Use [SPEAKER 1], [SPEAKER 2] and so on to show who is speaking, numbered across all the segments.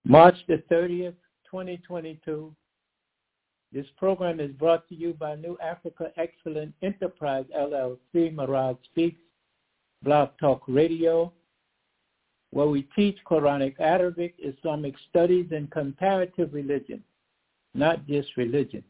[SPEAKER 1] March the 30th, 2022. This program is brought to you by New Africa Excellent Enterprise, LLC, Mirage Speaks, Blog Talk Radio, where we teach Quranic, Arabic, Islamic studies, and comparative religion, not just religion.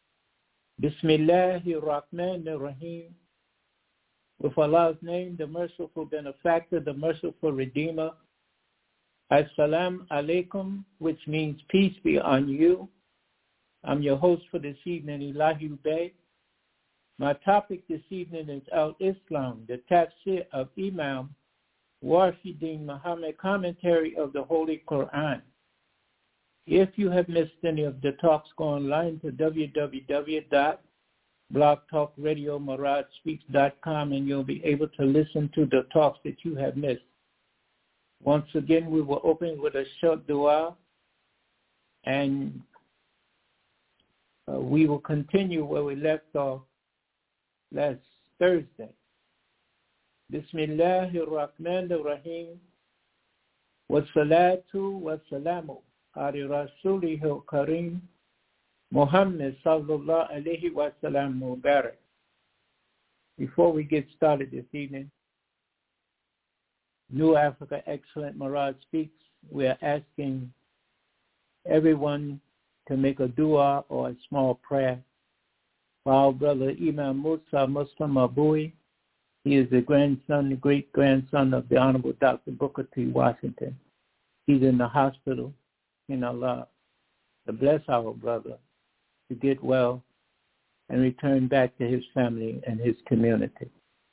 [SPEAKER 1] Bismillahirrahmanirrahim. With Allah's name, the merciful benefactor, the merciful redeemer. Assalamu alaikum, which means peace be on you. I'm your host for this evening, Elahi Bey. My topic this evening is Al-Islam, the tafsir of Imam Wafiddin Muhammad, commentary of the Holy Quran. If you have missed any of the talks, go online to www.blogtalkradiomiragespeaks.com and you'll be able to listen to the talks that you have missed. Once again, we will open with a short dua, and we will continue where we left off last Thursday. Bismillahirrahmanirrahim. Wassalatu wassalamu ala rasulihil kareem Muhammad sallallahu alayhi wa sallam mubarak. Before we get started this evening, New Africa Excellent Mirage Speaks, we are asking everyone to make a dua or a small prayer for our brother Imam Musa Muslim Abui. He is the grandson, the great-grandson of the Honorable Dr. Booker T. Washington. He's in the hospital. In Allah to bless our brother to get well and return back to his family and his community.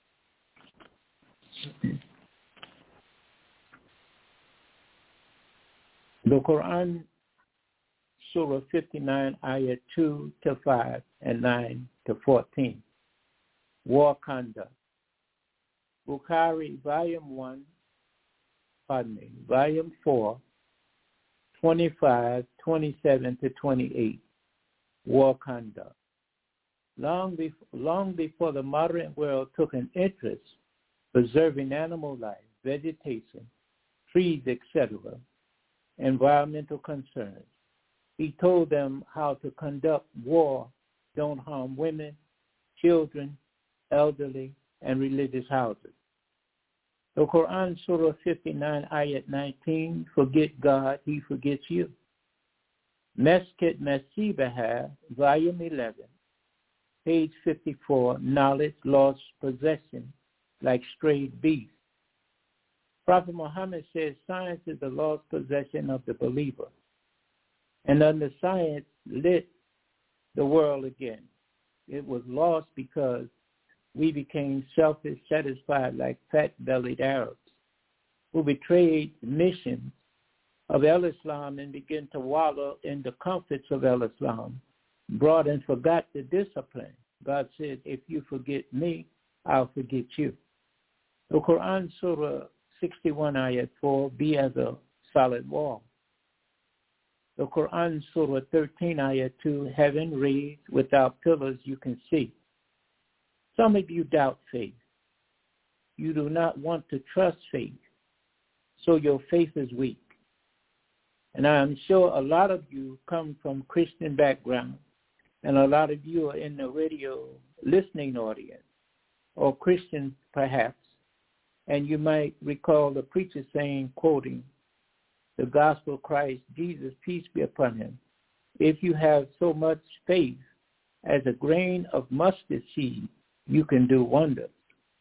[SPEAKER 1] The Quran, Surah 59, Ayah 2 to 5 and 9 to 14. War conduct. Bukhari, Volume 4, 25, 27 to 28. War conduct. Long before the modern world took an interest preserving animal life, vegetation, trees, etc., environmental concerns, he told them how to conduct war. Don't harm women, children, elderly, and religious houses. The Quran, Surah 59, Ayat 19, forget God, he forgets you. Mesket Mesibaha, Volume 11, page 54, knowledge, lost possession, like strayed beasts. Prophet Muhammad says science is the lost possession of the believer. And under science lit the world again. It was lost because we became selfish, satisfied like fat-bellied Arabs who betrayed the mission of El-Islam and began to wallow in the comforts of El-Islam, brought and forgot the discipline. God said, if you forget me, I'll forget you. The Quran, Surah 61, Ayat 4, be as a solid wall. The Quran, Surah 13, Ayat 2, heaven raised without pillars you can see. Some of you doubt faith. You do not want to trust faith, so your faith is weak. And I am sure a lot of you come from Christian background, and a lot of you are in the radio listening audience, or Christians perhaps, and you might recall the preacher saying, quoting, the gospel of Christ, Jesus, peace be upon him. If you have so much faith as a grain of mustard seed, you can do wonders.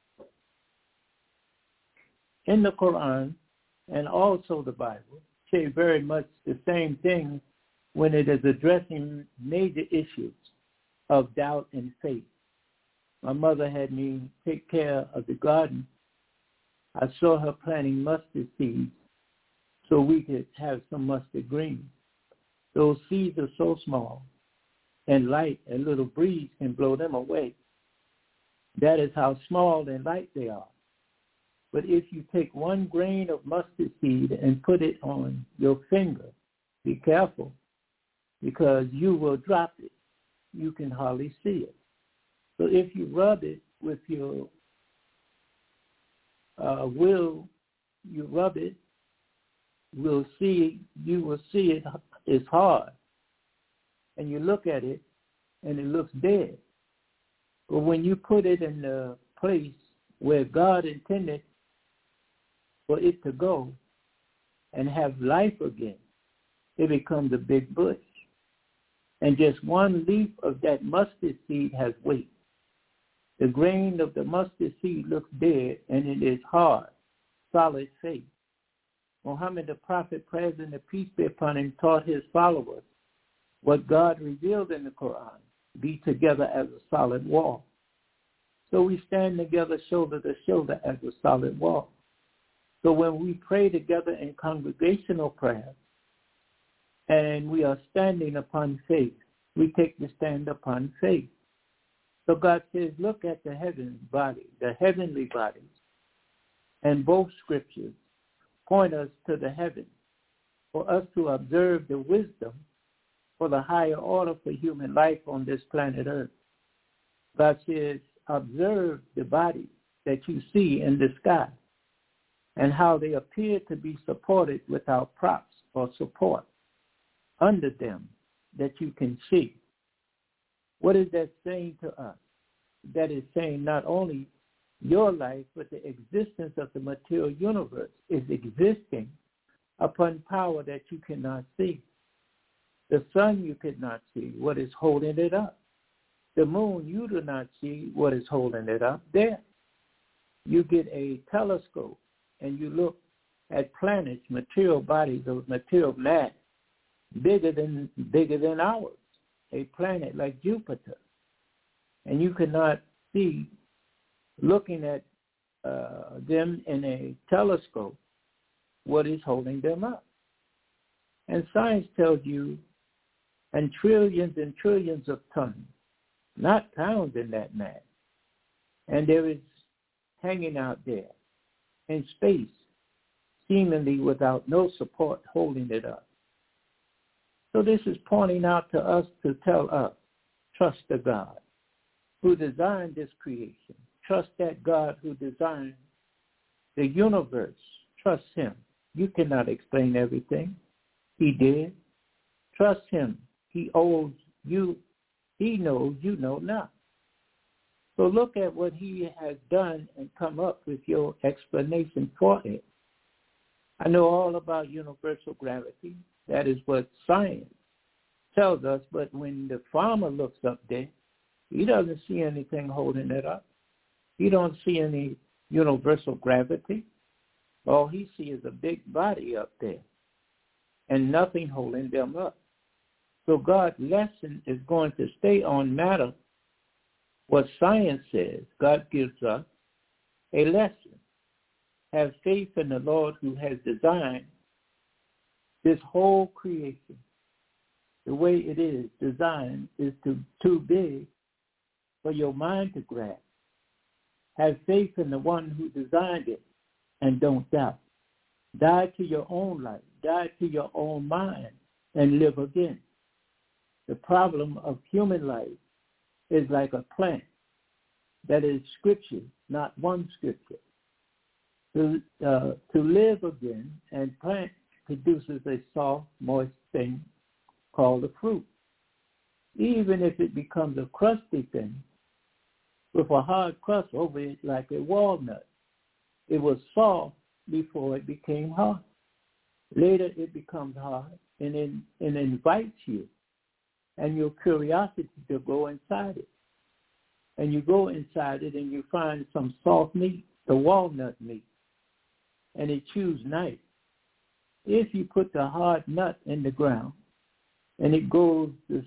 [SPEAKER 1] In the Quran and also the Bible say very much the same thing when it is addressing major issues of doubt and faith. My mother had me take care of the garden. I saw her planting mustard seeds so we could have some mustard greens. Those seeds are so small and light, a little breeze can blow them away. That is how small and light they are. But if you take one grain of mustard seed and put it on your finger, be careful, because you will drop it. You can hardly see it. So if you rub it with your will, you rub it you will see it's hard. And you look at it, and it looks dead. But when you put it in the place where God intended for it to go and have life again, it becomes a big bush. And just one leaf of that mustard seed has weight. The grain of the mustard seed looks dead, and it is hard, solid faith. Muhammad, the prophet, praise and peace be upon him, taught his followers what God revealed in the Quran, be together as a solid wall. So we stand together shoulder to shoulder as a solid wall. So when we pray together in congregational prayer, and we are standing upon faith, we take the stand upon faith. So God says, look at the heavenly bodies, and both scriptures point us to the heavens for us to observe the wisdom for the higher order for human life on this planet Earth. God says, observe the bodies that you see in the sky and how they appear to be supported without props or support under them that you can see. What is that saying to us? That is saying not only your life, but the existence of the material universe is existing upon power that you cannot see. The sun you cannot see, what is holding it up. The moon, you do not see what is holding it up there. You get a telescope and you look at planets, material bodies of material mass, bigger than ours, a planet like Jupiter. And you cannot see, looking at them in a telescope, what is holding them up. And science tells you, and trillions of tons, not pounds in that mass. And there is hanging out there in space, seemingly without no support holding it up. So this is pointing out to us to tell us, trust the God who designed this creation. Trust that God who designed the universe. Trust him. You cannot explain everything. He did. Trust him. He owes you. He knows you know not. So look at what he has done and come up with your explanation for it. I know all about universal gravity. That is what science tells us. But when the farmer looks up there, he doesn't see anything holding it up. He don't see any universal gravity. All he sees is a big body up there and nothing holding them up. So God's lesson is going to stay on matter. What science says, God gives us a lesson. Have faith in the Lord who has designed this whole creation. The way it is designed is too big for your mind to grasp. Have faith in the one who designed it and don't doubt. Die to your own life, die to your own mind, and live again. The problem of human life is like a plant that is scripture, not one scripture. To live again, and plant produces a soft, moist thing called a fruit. Even if it becomes a crusty thing, with a hard crust over it like a walnut, it was soft before it became hard. Later it becomes hard and it invites you and your curiosity to go inside it. And you go inside it and you find some soft meat, the walnut meat, and it chews nice. If you put the hard nut in the ground and it gets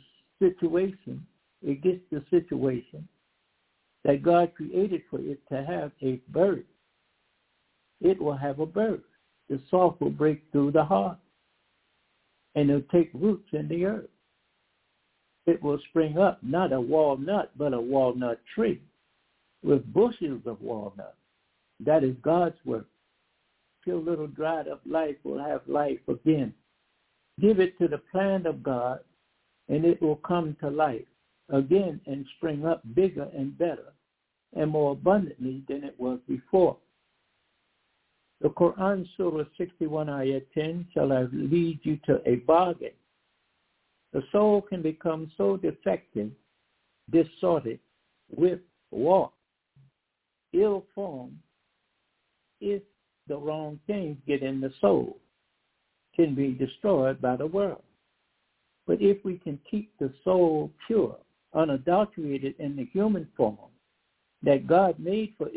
[SPEAKER 1] the situation that God created for it to have a birth, it will have a birth. The soft will break through the hard, and it'll take roots in the earth. It will spring up, not a walnut, but a walnut tree with bushels of walnut. That is God's work. Your little dried up life will have life again. Give it to the plan of God, and it will come to life again and spring up bigger and better and more abundantly than it was before. The Quran, Surah 61, Ayat 10, shall I lead you to a bargain. The soul can become so defective, disordered, with warped, ill-formed, if the wrong things get in the soul, can be destroyed by the world. But if we can keep the soul pure, unadulterated in the human form that God made for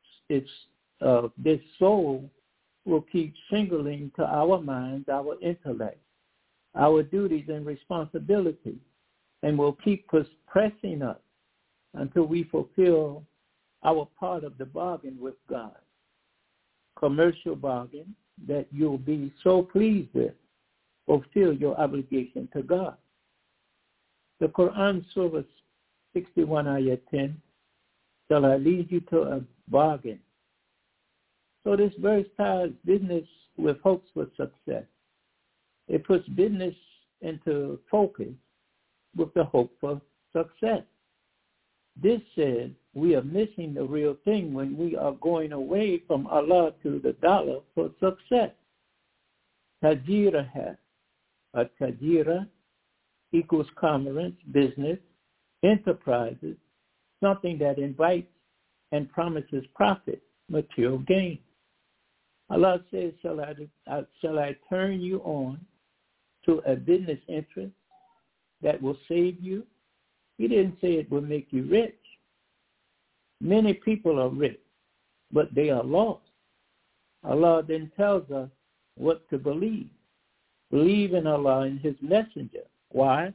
[SPEAKER 1] this soul will keep singling to our minds, our intellect, our duties and responsibilities, and will keep pressing us until we fulfill our part of the bargain with God. Commercial bargain that you'll be so pleased with. Fulfill your obligation to God. The Quran, Surah 61, Ayat 10, shall I lead you to a bargain. So this verse ties business with hopes for success. It puts business into focus with the hope for success. This says we are missing the real thing when we are going away from Allah to the dollar for success. Tajira has. A tajira equals commerce, business, enterprises, something that invites and promises profit, material gain. Allah says, shall I turn you on to a business interest that will save you? He didn't say it will make you rich. Many people are rich, but they are lost. Allah then tells us what to believe. Believe in Allah and His messenger. Why?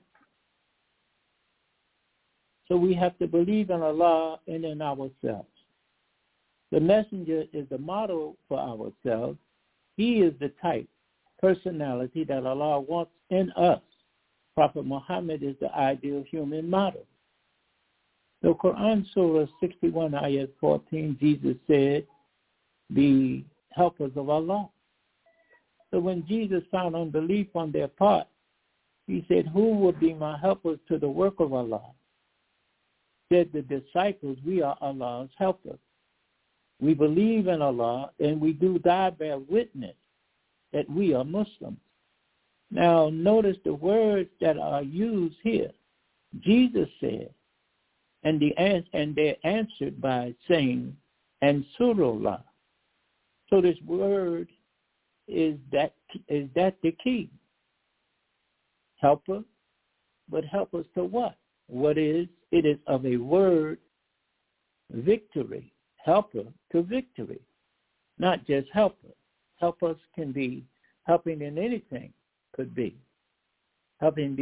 [SPEAKER 1] So we have to believe in Allah and in ourselves. The messenger is the model for ourselves. He is the type, personality that Allah wants in us. Prophet Muhammad is the ideal human model. The Quran, Surah 61, Ayat 14, Jesus said, be helpers of Allah. So when Jesus found unbelief on their part, he said, who will be my helpers to the work of Allah? Said the disciples, we are Allah's helpers. We believe in Allah and we do bear witness that we are Muslims. Now notice the words that are used here. Jesus said, and they answered by saying, Ansurullah. So this word is that the key? Helper, but help us to what? What is? It is of a word, victory. Helper to victory, not just helper. Helpers can be helping in anything, could be helping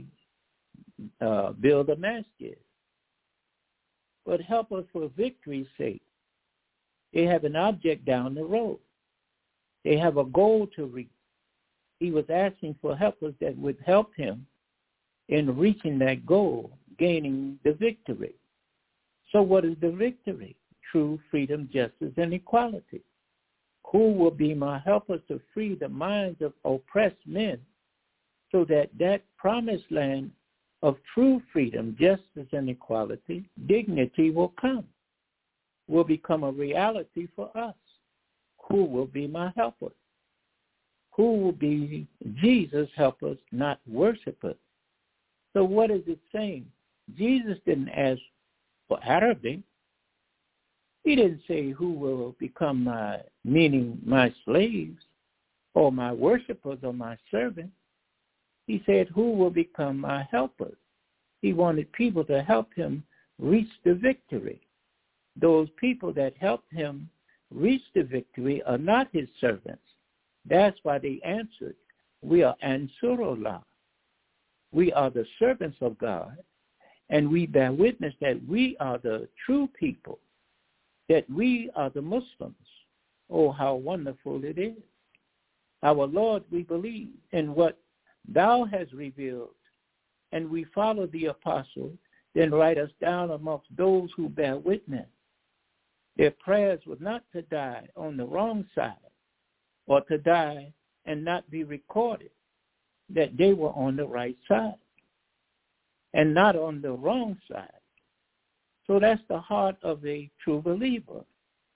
[SPEAKER 1] build a masjid. But help us for victory's sake. They have an object down the road. They have a goal to reach. He was asking for helpers that would help him in reaching that goal, gaining the victory. So what is the victory? True freedom, justice, and equality. Who will be my helpers to free the minds of oppressed men so that that promised land of true freedom, justice, and equality, dignity will become a reality for us. Who will be my helpers? Who will be Jesus' helpers, not worshipers? So what is it saying? Jesus didn't ask for Arabic. He didn't say who will become my slaves or my worshipers or my servants. He said who will become my helpers. He wanted people to help him reach the victory. Those people that helped him reach the victory are not his servants. That's why they answered, we are Ansurullah. We are the servants of God, and we bear witness that we are the true people, that we are the Muslims. Oh, how wonderful it is. Our Lord, we believe in what thou hast revealed, and we follow the apostles, then write us down amongst those who bear witness. Their prayers were not to die on the wrong side, or to die and not be recorded, that they were on the right side and not on the wrong side. So that's the heart of a true believer.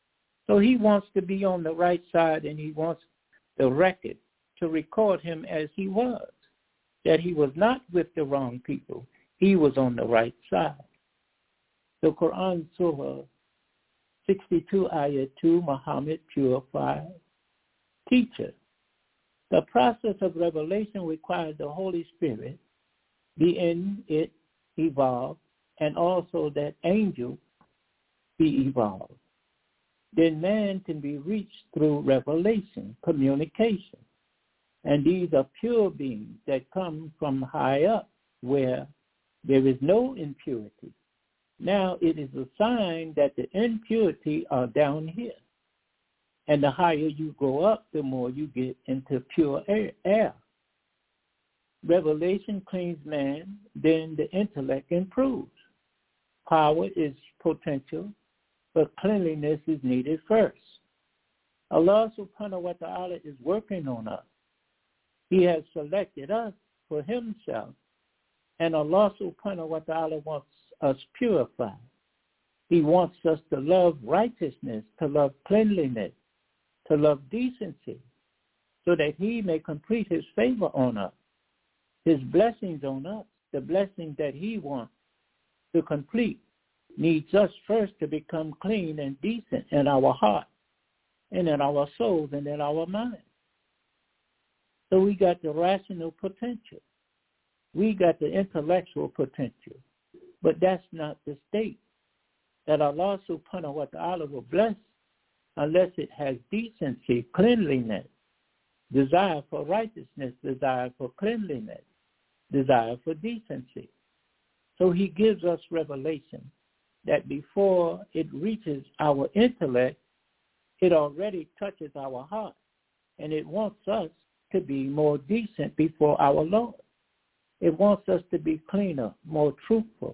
[SPEAKER 1] So he wants to be on the right side, and he wants the record to record him as he was, that he was not with the wrong people. He was on the right side. The Quran Surah 62 Ayah 2, Muhammad purified teacher. The process of revelation requires the Holy Spirit be in it, evolved, and also that angel be evolved. Then man can be reached through revelation, communication. And these are pure beings that come from high up where there is no impurity. Now it is a sign that the impurity are down here. And the higher you go up, the more you get into pure air. Revelation cleans man, then the intellect improves. Power is potential, but cleanliness is needed first. Allah subhanahu wa ta'ala is working on us. He has selected us for himself, and Allah subhanahu wa ta'ala wants us purified. He wants us to love righteousness, to love cleanliness, to love decency, so that he may complete his favor on us, his blessings on us. The blessing that he wants to complete needs us first to become clean and decent in our heart and in our souls and in our mind. So we got the rational potential. We got the intellectual potential. But that's not the state that Allah subhanahu wa ta'ala will bless unless it has decency, cleanliness, desire for righteousness, desire for cleanliness, desire for decency. So he gives us revelation that before it reaches our intellect, it already touches our heart, and it wants us to be more decent before our Lord. It wants us to be cleaner, more truthful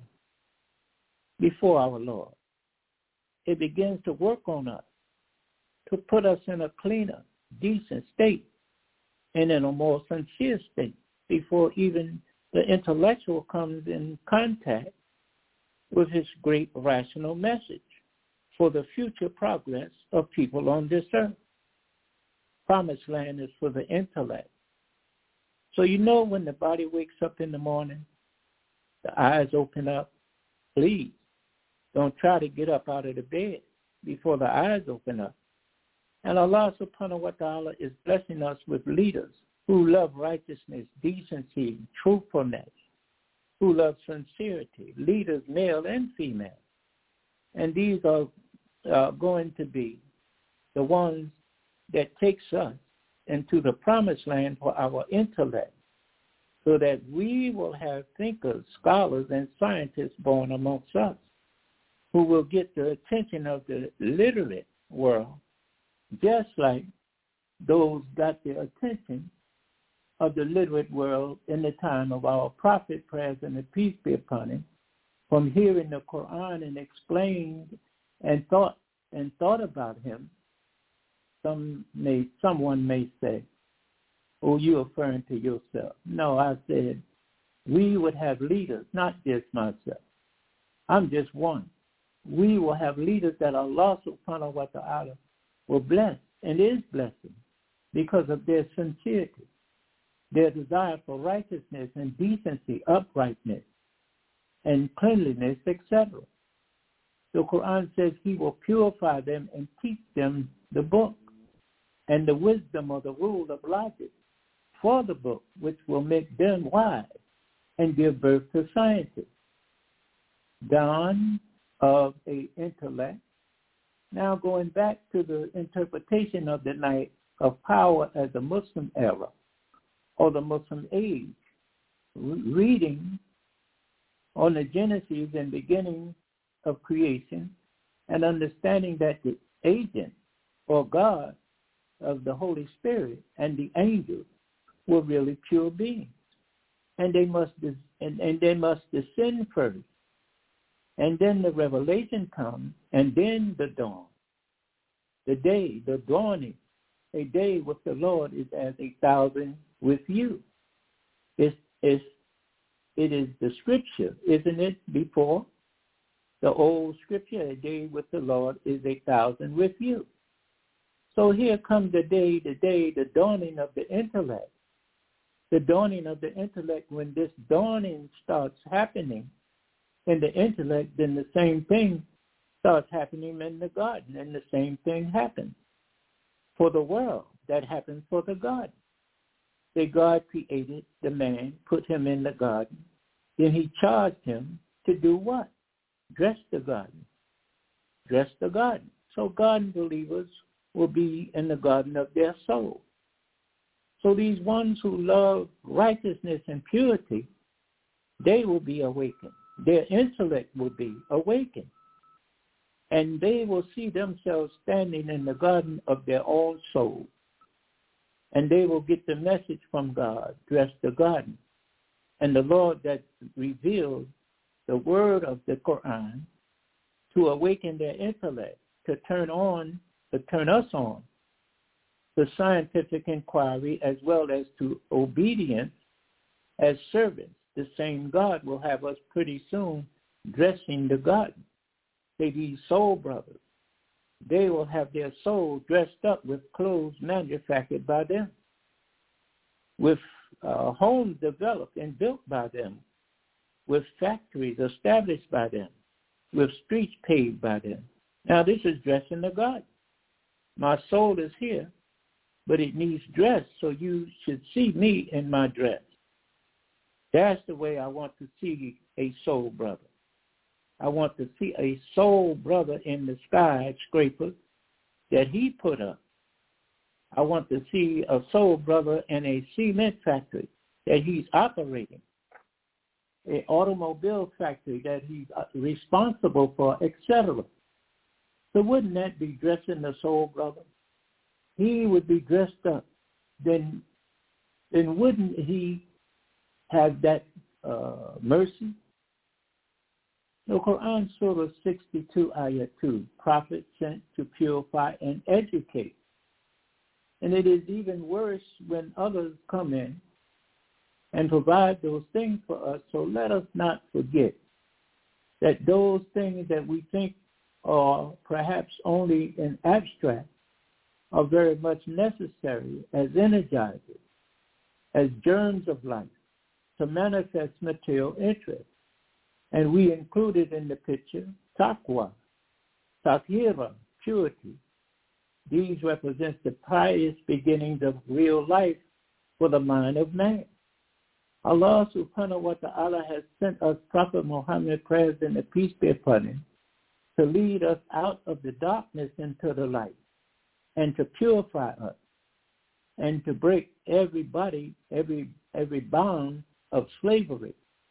[SPEAKER 1] before our Lord. It begins to work on us to put us in a cleaner, decent state and in a more sincere state before even the intellectual comes in contact with his great rational message for the future progress of people on this earth. Promised land is for the intellect. So you know when the body wakes up in the morning, the eyes open up, please don't try to get up out of the bed before the eyes open up. And Allah subhanahu wa ta'ala is blessing us with leaders who love righteousness, decency, truthfulness, who love sincerity, leaders male and female. And these are going to be the ones that takes us into the promised land for our intellect, so that we will have thinkers, scholars, and scientists born amongst us who will get the attention of the literate world, just like those got the attention of the literate world in the time of our prophet, praise and peace be upon him, from hearing the Quran and explained and thought about him. Someone may say, oh, you're referring to yourself. No, I said we would have leaders, not just myself. I'm just one. We will have leaders that Allah subhanahu wa ta'ala will bless and is blessing because of their sincerity, their desire for righteousness and decency, uprightness, and cleanliness, etc. The Quran says he will purify them and teach them the book and the wisdom of the rule of logic for the book, which will make them wise and give birth to scientists. Dawn of a intellect. Now going back to the interpretation of the night of power as the Muslim era or the Muslim age, reading on the genesis and beginning of creation and understanding that the agent or God of the Holy Spirit and the angels were really pure beings. And they must descend first. And then the revelation comes, and then the dawn. The day, the dawning, a day with the Lord is as 1,000 with you. It is the scripture, isn't it, before? The old scripture, a day with the Lord is 1,000 with you. So here comes the dawning of the intellect. The dawning of the intellect, when this dawning starts happening in the intellect, then the same thing starts happening in the garden, and the same thing happens for the world that happened for the garden. The God created the man, put him in the garden, then he charged him to do what? Dress the garden. Dress the garden. So garden believers will be in the garden of their soul. So these ones who love righteousness and purity, they will be awakened. Their intellect will be awakened. And they will see themselves standing in the garden of their own soul. And they will get the message from God, dress the garden. And the Lord that revealed the word of the Quran to awaken their intellect, to turn us on to scientific inquiry as well as to obedience as servants. The same God will have us pretty soon dressing the garden. Say these soul brothers, they will have their soul dressed up with clothes manufactured by them, with homes developed and built by them, with factories established by them, with streets paved by them. Now this is dressing the garden. My soul is here, but it needs dress, so you should see me in my dress. That's the way I want to see a soul brother. I want to see a soul brother in the skyscraper that he put up. I want to see a soul brother in a cement factory that he's operating, an automobile factory that he's responsible for, etc. So wouldn't that be dressing the soul brother? He would be dressed up. Then wouldn't he have that mercy? The Quran, Surah 62, Ayah 2, prophet sent to purify and educate. And it is even worse when others come in and provide those things for us. So let us not forget that those things that we think are perhaps only in abstract are very much necessary as energizers, as germs of life, to manifest material interest. And we included in the picture taqwa, takhira, purity. These represent the pious beginnings of real life for the mind of man. Allah subhanahu wa ta'ala has sent us Prophet Muhammad, praise and peace be upon him, to lead us out of the darkness into the light and to purify us and to break every bond of slavery.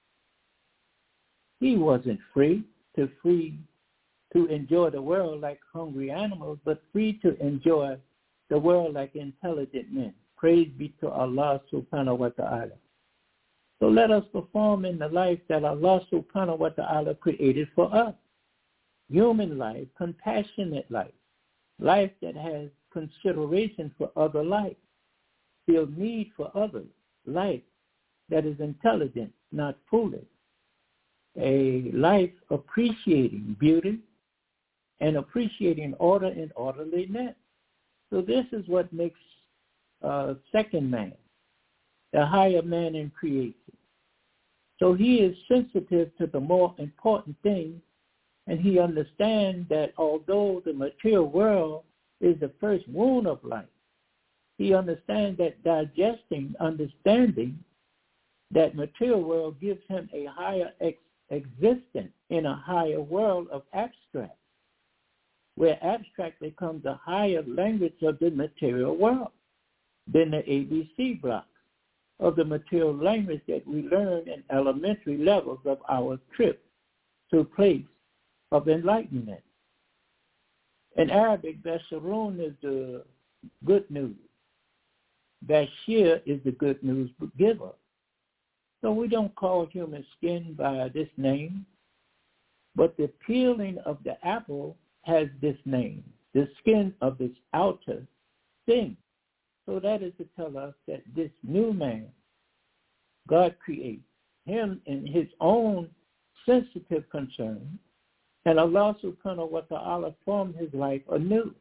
[SPEAKER 1] He wasn't free to enjoy the world like hungry animals, but free to enjoy the world like intelligent men. Praise be to Allah subhanahu wa ta'ala. So let us perform in the life that Allah subhanahu wa ta'ala created for us. Human life, compassionate life, life that has consideration for other life, feel need for others, life that is intelligent, not foolish, a life appreciating beauty and appreciating order and orderliness. So this is what makes second man, the higher man in creation. So he is sensitive to the more important things, and he understands that although the material world is the first wound of life, he understands that understanding that material world gives him a higher existence in a higher world of abstract, where abstract becomes a higher language of the material world than the ABC blocks of the material language that we learn in elementary levels of our trip to a place of enlightenment. In Arabic, Basharun is the good news. Bashir is the good news giver. So we don't call human skin by this name, but the peeling of the apple has this name, the skin of its outer thing. So that is to tell us that this new man, God creates him in his own sensitive concern, and Allah subhanahu wa ta'ala formed his life anew.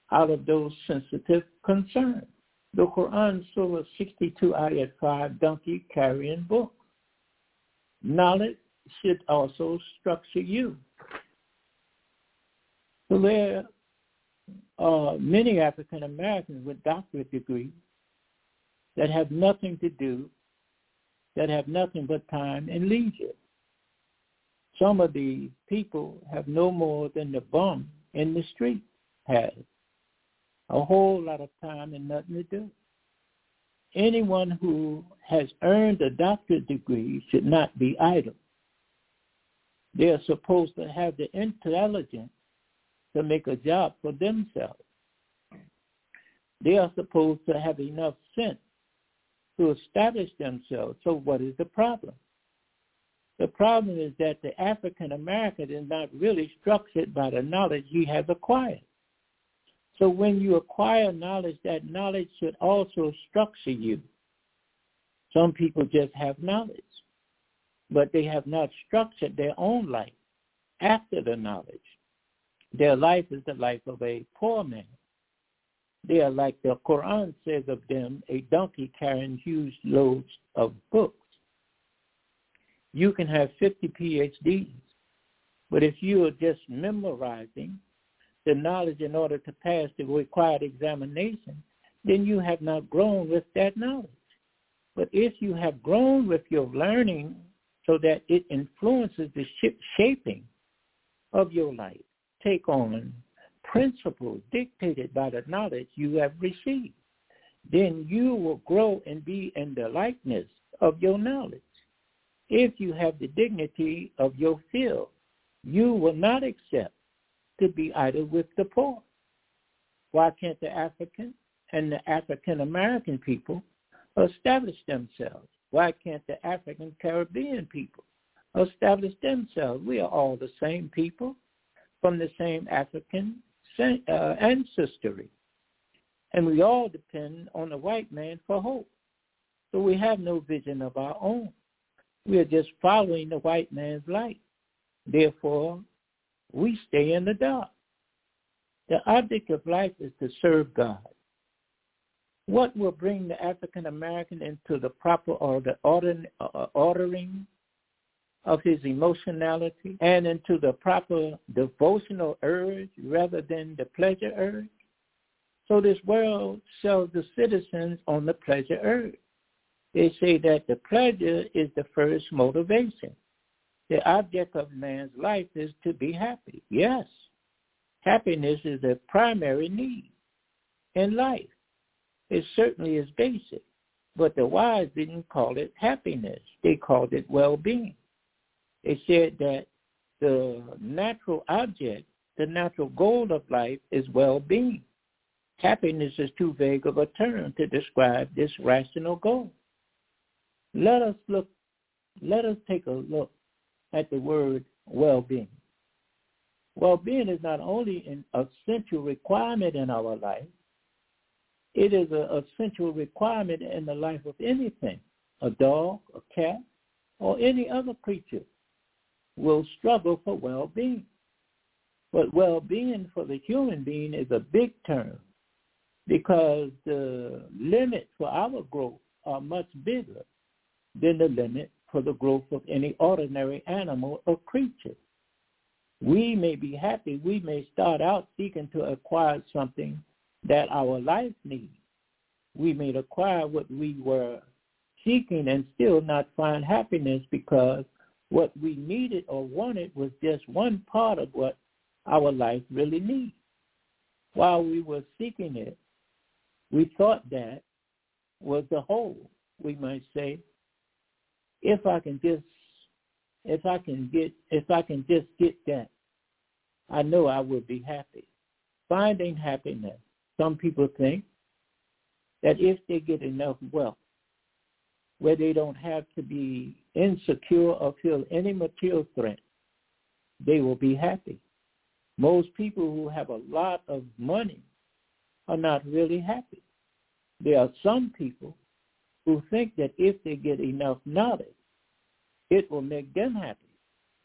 [SPEAKER 1] out of those sensitive concerns. The Quran, Surah 62, Ayat 5, donkey carrying books. Knowledge should also structure you. So there are many African Americans with doctorate degrees that have nothing to do, that have nothing but time and leisure. Some of the people have no more than the bum in the street has. A whole lot of time and nothing to do. Anyone who has earned a doctorate degree should not be idle. They are supposed to have the intelligence to make a job for themselves. They are supposed to have enough sense to establish themselves. So what is the problem? The problem is that the African American is not really structured by the knowledge he has acquired. So when you acquire knowledge, that knowledge should also structure you. Some people just have knowledge, but they have not structured their own life after the knowledge. Their life is the life of a poor man. They are like the Quran says of them, a donkey carrying huge loads of books. You can have 50 PhDs, but if you are just memorizing the knowledge in order to pass the required examination, then you have not grown with that knowledge. But if you have grown with your learning so that it influences the shaping of your life, take on principles dictated by the knowledge you have received, then you will grow and be in the likeness of your knowledge. If you have the dignity of your field, you will not accept to be idle with the poor. Why can't the African and the African American people establish themselves? Why can't the African Caribbean people establish themselves? We are all the same people from the same African ancestry. And we all depend on the white man for hope. So we have no vision of our own. We are just following the white man's light. Therefore, we stay in the dark. The object of life is to serve God. What will bring the African American into the proper ordering of his emotionality and into the proper devotional urge rather than the pleasure urge? So this world sells the citizens on the pleasure urge. They say that the pleasure is the first motivation. The object of man's life is to be happy. Yes, happiness is a primary need in life. It certainly is basic, but the wise didn't call it happiness. They called it well-being. They said that the natural object, the natural goal of life is well-being. Happiness is too vague of a term to describe this rational goal. Let us take a look at the word well-being. Well-being is not only an essential requirement in our life, it is an essential requirement in the life of anything. A dog, a cat, or any other creature will struggle for well-being. But well-being for the human being is a big term because the limits for our growth are much bigger than the limit for the growth of any ordinary animal or creature. We may be happy. We may start out seeking to acquire something that our life needs. We may acquire what we were seeking and still not find happiness because what we needed or wanted was just one part of what our life really needs. While we were seeking it, we thought that was the whole. We might say, if I can just get that, I know I will be happy. Finding happiness. Some people think that if they get enough wealth, where they don't have to be insecure or feel any material threat, they will be happy. Most people who have a lot of money are not really happy. There are some people who think that if they get enough knowledge, it will make them happy.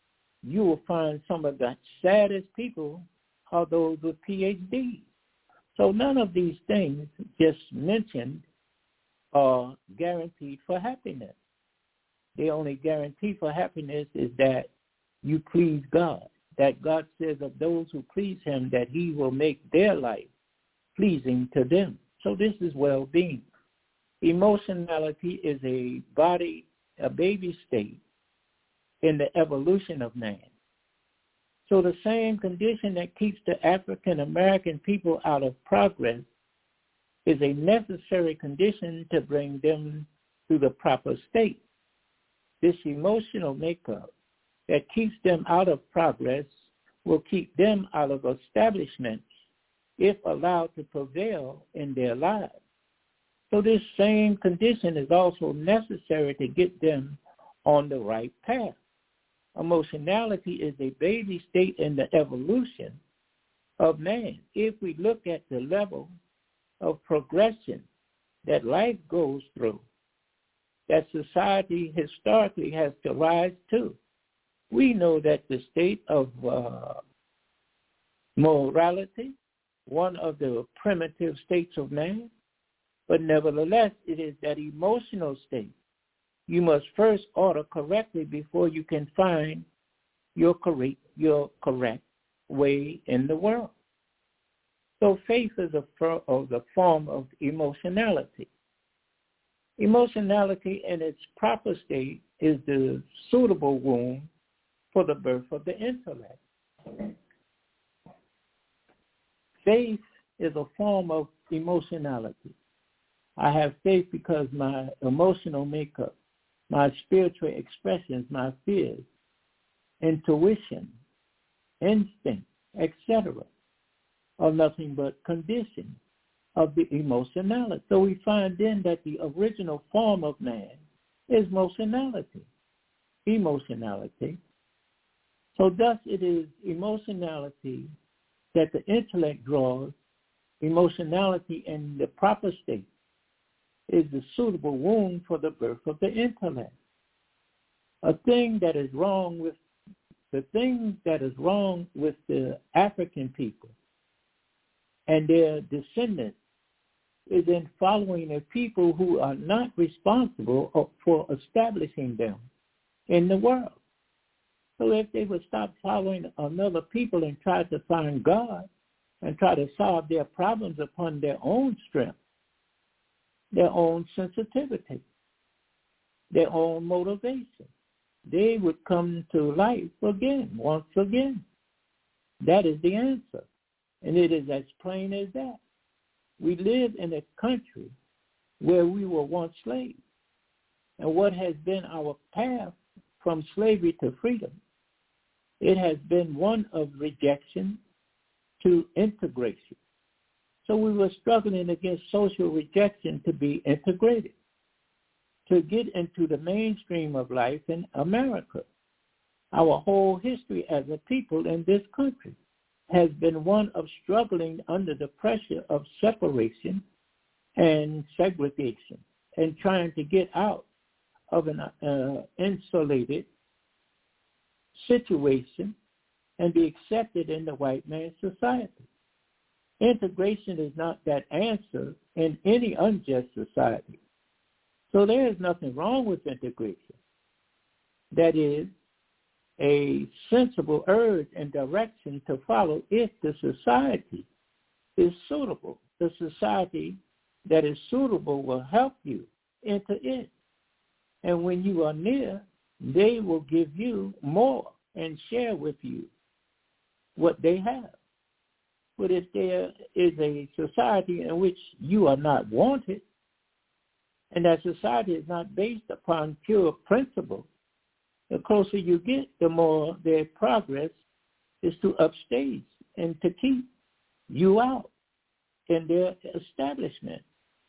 [SPEAKER 1] You will find some of the saddest people are those with PhDs So none of these things just mentioned are guaranteed for happiness. The only guarantee for happiness is that you please God, that God says of those who please him that he will make their life pleasing to them. So this is well-being. Emotionality is a baby state in the evolution of man. So the same condition that keeps the African American people out of progress is a necessary condition to bring them to the proper state. This emotional makeup that keeps them out of progress will keep them out of establishments if allowed to prevail in their lives. So this same condition is also necessary to get them on the right path. Emotionality is a baby state in the evolution of man. If we look at the level of progression that life goes through, that society historically has to rise to, we know that the state of morality, one of the primitive states of man, but nevertheless, it is that emotional state. You must first order correctly before you can find your correct way in the world. So faith is a form of emotionality. Emotionality in its proper state is the suitable womb for the birth of the intellect. Faith is a form of emotionality. I have faith because my emotional makeup, my spiritual expressions, my fears, intuition, instinct, etc., are nothing but conditions of the emotionality. So we find then that the original form of man is emotionality. So thus it is emotionality that the intellect draws. Emotionality in the proper state is the suitable womb for the birth of the intellect. The thing that is wrong with the African people and their descendants is in following the people who are not responsible for establishing them in the world. So if they would stop following another people and try to find God and try to solve their problems upon their own strength, their own sensitivity, their own motivation, they would come to life again, once again. That is the answer. And it is as plain as that. We live in a country where we were once slaves. And what has been our path from slavery to freedom? It has been one of rejection to integration. So we were struggling against social rejection to be integrated, to get into the mainstream of life in America. Our whole history as a people in this country has been one of struggling under the pressure of separation and segregation and trying to get out of an insulated situation and be accepted in the white man's society. Integration is not that answer in any unjust society. So there is nothing wrong with integration. That is a sensible urge and direction to follow if the society is suitable. The society that is suitable will help you into it. And when you are near, they will give you more and share with you what they have. But if there is a society in which you are not wanted, and that society is not based upon pure principle, the closer you get, the more their progress is to upstage and to keep you out in their establishment,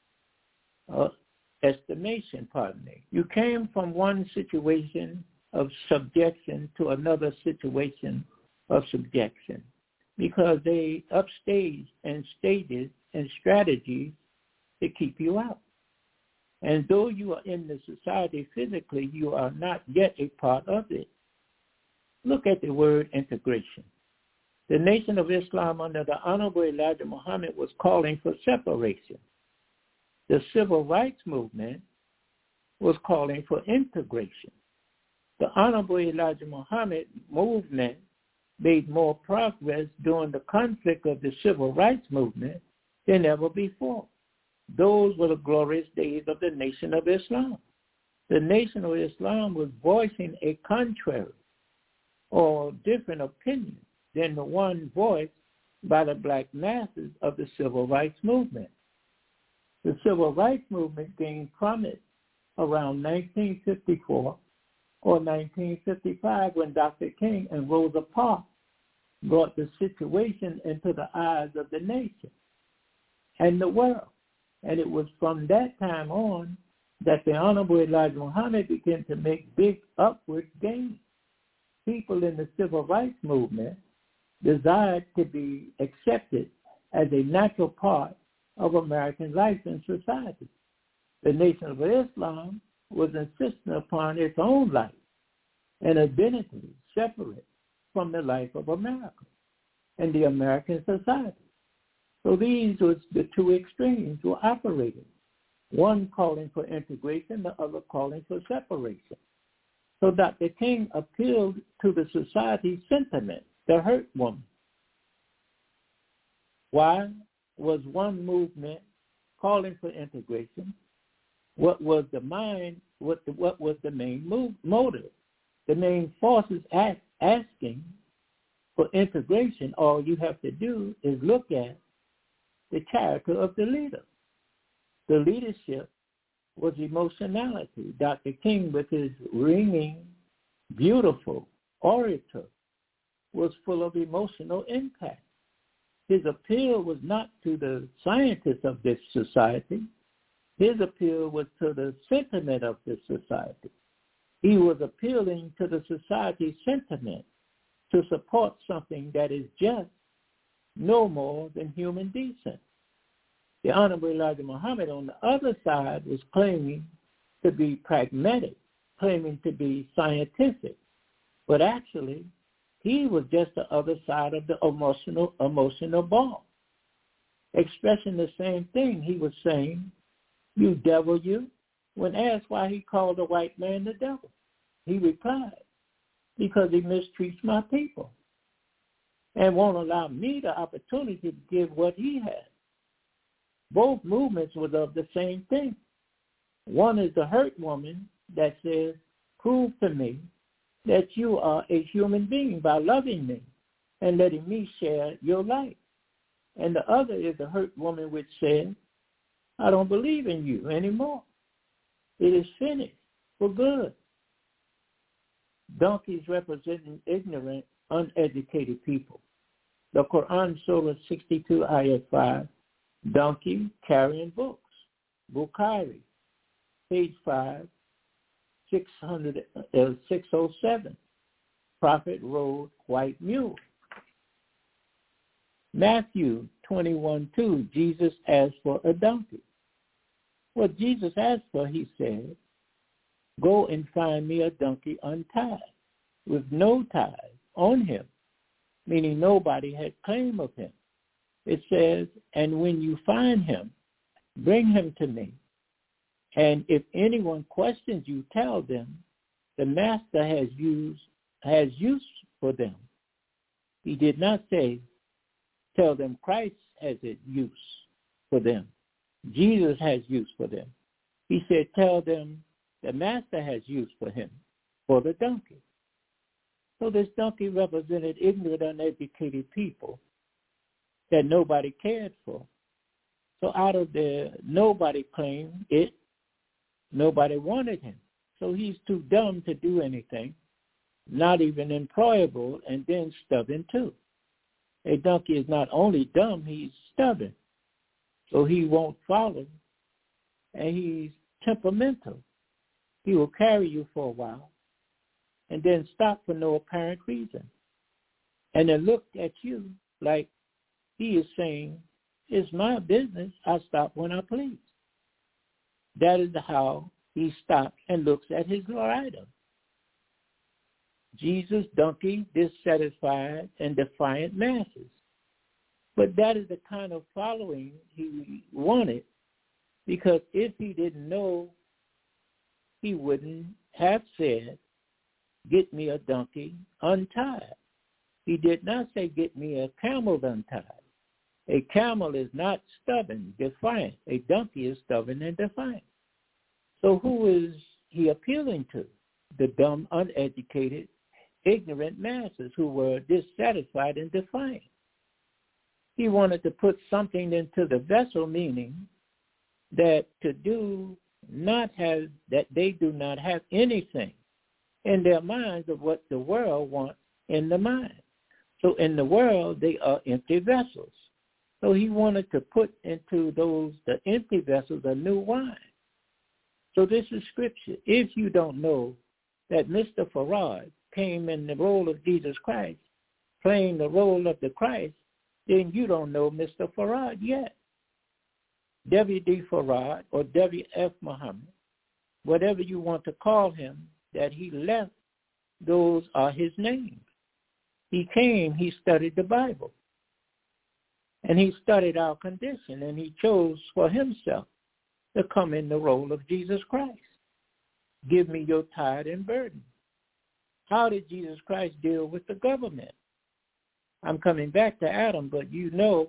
[SPEAKER 1] estimation, pardon me. You came from one situation of subjection to another situation of subjection because they upstaged and staged and strategies to keep you out. And though you are in the society physically, you are not yet a part of it. Look at the word integration. The Nation of Islam under the Honorable Elijah Muhammad was calling for separation. The Civil Rights Movement was calling for integration. The Honorable Elijah Muhammad movement made more progress during the conflict of the Civil Rights Movement than ever before. Those were the glorious days of the Nation of Islam. The Nation of Islam was voicing a contrary or different opinion than the one voiced by the black masses of the Civil Rights Movement. The Civil Rights Movement gained prominence around 1954 or 1955 when Dr. King and Rosa Parks brought the situation into the eyes of the nation and the world. And it was from that time on that the Honorable Elijah Muhammad began to make big upward gains. People in the Civil Rights Movement desired to be accepted as a natural part of American life and society. The Nation of Islam was insisting upon its own life and identity separate from the life of America and the American society. So these was the two extremes were operating, one calling for integration, the other calling for separation. So Dr. King appealed to the society's sentiment, the hurt woman. Why was one movement calling for integration? What was the mind? What was the main motive? The main forces asking for integration. All you have to do is look at the character of the leader. The leadership was emotionality. Dr. King, with his ringing, beautiful orator, was full of emotional impact. His appeal was not to the scientists of this society. His appeal was to the sentiment of this society. He was appealing to the society's sentiment to support something that is just no more than human decent. The Honorable Elijah Muhammad on the other side was claiming to be pragmatic, claiming to be scientific, but actually he was just the other side of the emotional ball, expressing the same thing. He was saying, "You devil, you." When asked why he called the white man the devil, he replied, "Because he mistreats my people and won't allow me the opportunity to give what he has." Both movements was of the same thing. One is the hurt woman that says, "Prove to me that you are a human being by loving me and letting me share your life." And the other is the hurt woman which says, "I don't believe in you anymore. It is finished for good." Donkeys representing ignorant, uneducated people. The Quran, Surah 62, Ayat 5, donkey carrying books. Bukhari, page 5, 607. Prophet rode white mule. Matthew 21:2, Jesus asked for a donkey. What Jesus asked for, he said, "Go and find me a donkey untied, with no ties on him," meaning nobody had claim of him. It says, "And when you find him, bring him to me. And if anyone questions you, tell them the master has use for them." He did not say, tell them Christ has use for them. Jesus has use for them. He said, tell them the master has use for him, for the donkey. So this donkey represented ignorant, uneducated people that nobody cared for. So out of the nobody claimed it, nobody wanted him. So he's too dumb to do anything, not even employable, and then stubborn too. A donkey is not only dumb, he's stubborn. So he won't follow, and he's temperamental. He will carry you for a while and then stop for no apparent reason. And then look at you like he is saying, "It's my business. I stop when I please." That is how he stops and looks at his rider. Jesus' donkey, dissatisfied and defiant masses. But that is the kind of following he wanted, because if he didn't know, he wouldn't have said, get me a donkey untied. He did not say, get me a camel untied. A camel is not stubborn, defiant. A donkey is stubborn and defiant. So who is he appealing to? The dumb, uneducated, ignorant masses who were dissatisfied and defiant. He wanted to put something into the vessel, meaning that they do not have anything in their minds of what the world wants in the mind. So in the world, they are empty vessels. So he wanted to put into the empty vessels, a new wine. So this is scripture. If you don't know that Mr. Farad came in the role of Jesus Christ, playing the role of the Christ, then you don't know Mr. Farad yet. W.D. Farad or W.F. Muhammad, whatever you want to call him, that he left, those are his names. He came, he studied the Bible. And he studied our condition, and he chose for himself to come in the role of Jesus Christ. Give me your tithe and burden. How did Jesus Christ deal with the government? I'm coming back to Adam, but you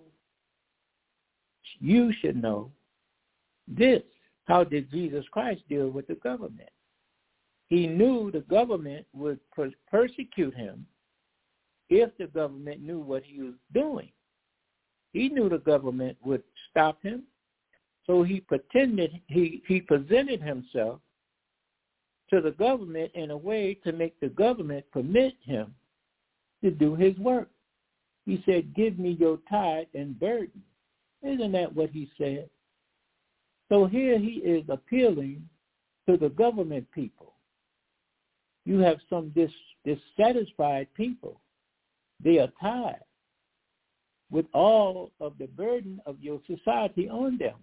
[SPEAKER 1] should know this. How did Jesus Christ deal with the government? He knew the government would persecute him if the government knew what he was doing. He knew the government would stop him, so he presented himself to the government in a way to make the government permit him to do his work. He said, give me your tithe and burden. Isn't that what he said? So here he is appealing to the government people. You have some dissatisfied people. They are tired with all of the burden of your society on them.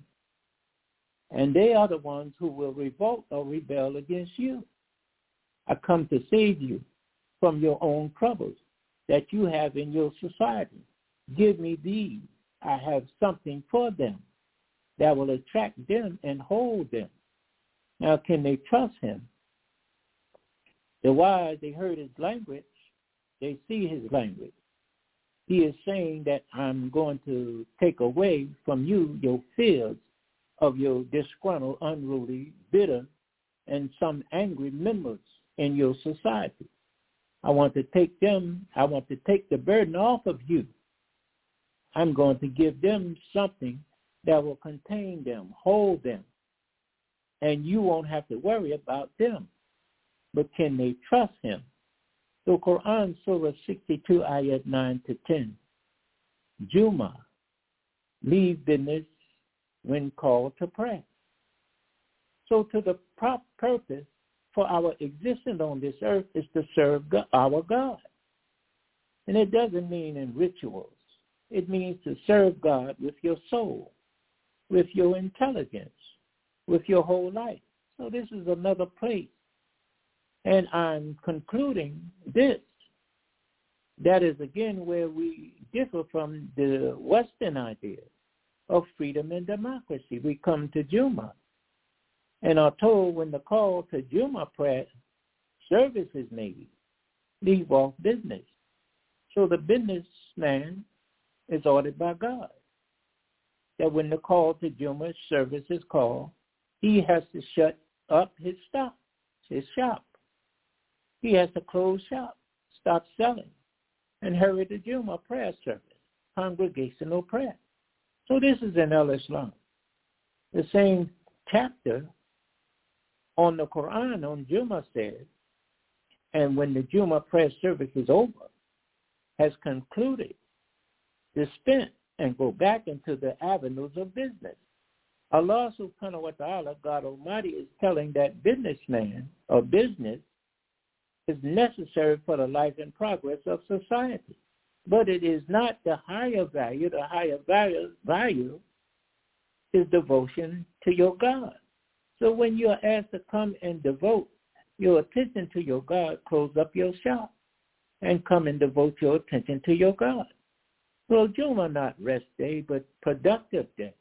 [SPEAKER 1] And they are the ones who will revolt or rebel against you. I come to save you from your own troubles that you have in your society. Give me these. I have something for them that will attract them and hold them. Now, can they trust him? The wise, they heard his language. They see his language. He is saying that I'm going to take away from you your fears of your disgruntled, unruly, bitter, and some angry members in your society. I want to take the burden off of you. I'm going to give them something that will contain them, hold them, and you won't have to worry about them. But can they trust him? So Quran Surah 62, ayat 9 to 10. Juma, leave business when called to pray. So to the purpose for our existence on this earth is to serve our God. And it doesn't mean in rituals. It means to serve God with your soul, with your intelligence, with your whole life. So this is another place. And I'm concluding this. That is, again, where we differ from the Western idea of freedom and democracy. We come to Juma and are told when the call to Juma prayer service is made, leave off business. So the businessman is ordered by God that when the call to Juma service is called, he has to shut up his shop. He has to close shop, stop selling, and hurry to Juma prayer service, congregational prayer. So this is in Al-Islam. The same chapter on the Quran on Juma says, and when the Juma prayer service is over, has concluded, dispense and go back into the avenues of business. Allah subhanahu wa ta'ala, God Almighty, is telling that businessman or business is necessary for the life and progress of society. But it is not the higher value. The higher value is devotion to your God. So when you are asked to come and devote your attention to your God, close up your shop and come and devote your attention to your God. Well, June are not rest day, but productive day.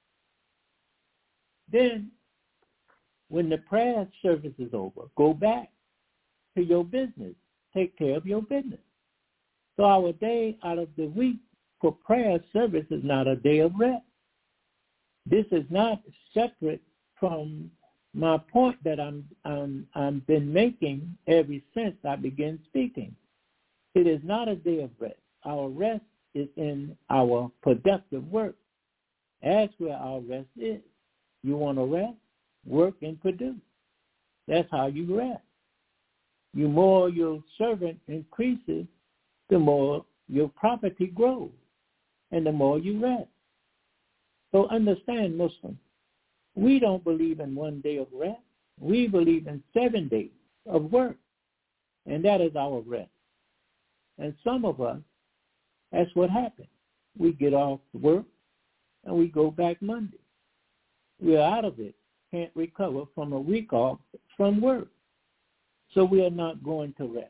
[SPEAKER 1] Then, when the prayer service is over, go back to your business. Take care of your business. So our day out of the week for prayer service is not a day of rest. This is not separate from my point that I've been making ever since I began speaking. It is not a day of rest. Our rest is in our productive work. That's where our rest is. You want to rest? Work and produce. That's how you rest. The more your servant increases, the more your property grows, and the more you rest. So understand, Muslims, we don't believe in one day of rest. We believe in 7 days of work, and that is our rest. And some of us, that's what happens. We get off work, and we go back Monday. We're out of it, can't recover from a week off from work. So we are not going to rest.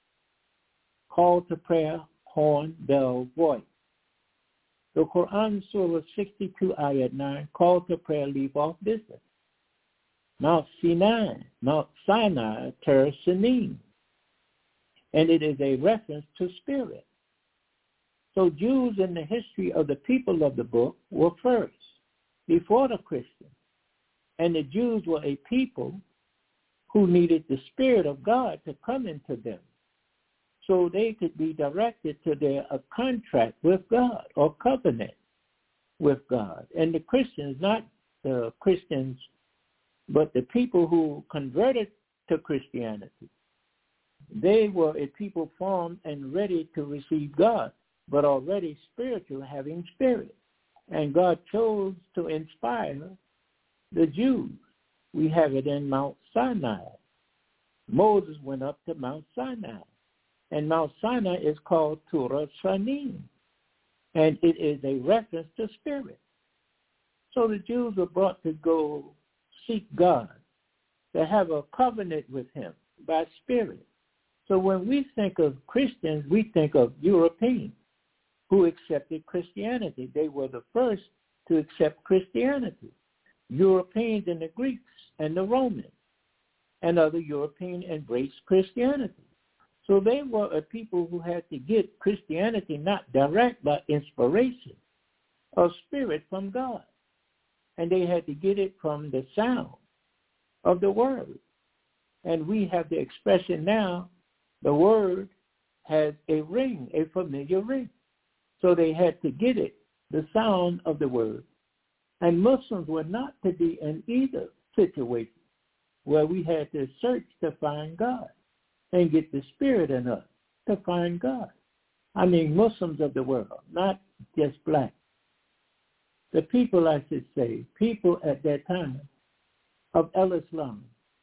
[SPEAKER 1] Call to prayer, horn, bell, voice. The Quran, Surah 62, Ayat 9, call to prayer, leave off business. Mount Sinai, Ter Sinim. And it is a reference to spirit. So Jews in the history of the people of the book were first, before the Christians. And the Jews were a people who needed the Spirit of God to come into them so they could be directed to a contract with God or covenant with God. And the Christians, not the Christians, but the people who converted to Christianity, they were a people formed and ready to receive God, but already spiritual, having spirit. And God chose to inspire the Jews. We have it in Mount Sinai. Moses went up to Mount Sinai. And Mount Sinai is called Tur Sanim. And it is a reference to spirit. So the Jews were brought to go seek God, to have a covenant with him by spirit. So when we think of Christians, we think of Europeans who accepted Christianity. They were the first to accept Christianity. Europeans and the Greeks and the Romans and other Europeans embraced Christianity. So they were a people who had to get Christianity not direct by inspiration or spirit from God. And they had to get it from the sound of the word. And we have the expression now, the word has a ring, a familiar ring. So they had to get it, the sound of the word. And Muslims were not to be in either situation where we had to search to find God and get the spirit in us to find God. I mean Muslims of the world, not just black. The people, I should say, people at that time of El-Islam,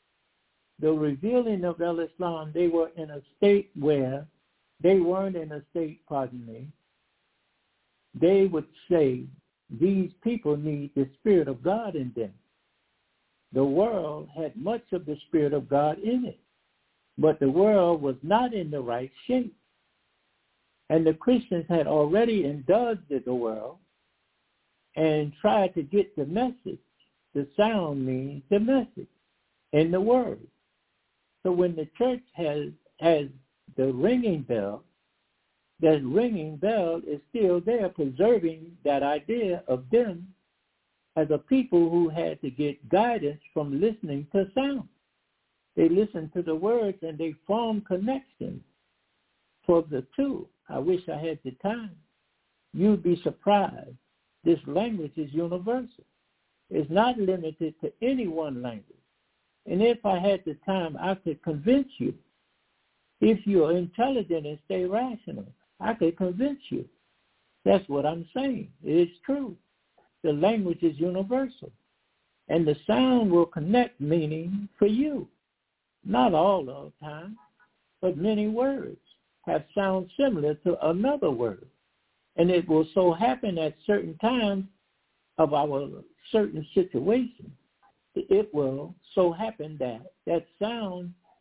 [SPEAKER 1] the revealing of El-Islam, they were in a state where they weren't in a state, pardon me, they would say these people need the Spirit of God in them. The world had much of the Spirit of God in it, but the world was not in the right shape. And the Christians had already indulged the world and tried to get the message. The sound means the message in the word. So when the church has the ringing bell, that ringing bell is still there, preserving that idea of them as a people who had to get guidance from listening to sound. They listened to the words and they formed connections for the two. I wish I had the time. You'd be surprised. This language is universal. It's not limited to any one language. And if I had the time, I could convince you. If you're intelligent and stay rational, I could convince you. That's what I'm saying. It's true. The language is universal. And the sound will connect meaning for you. Not all of the time, but many words have sound similar to another word. And it will so happen at certain times of our certain situations, it will so happen that that sound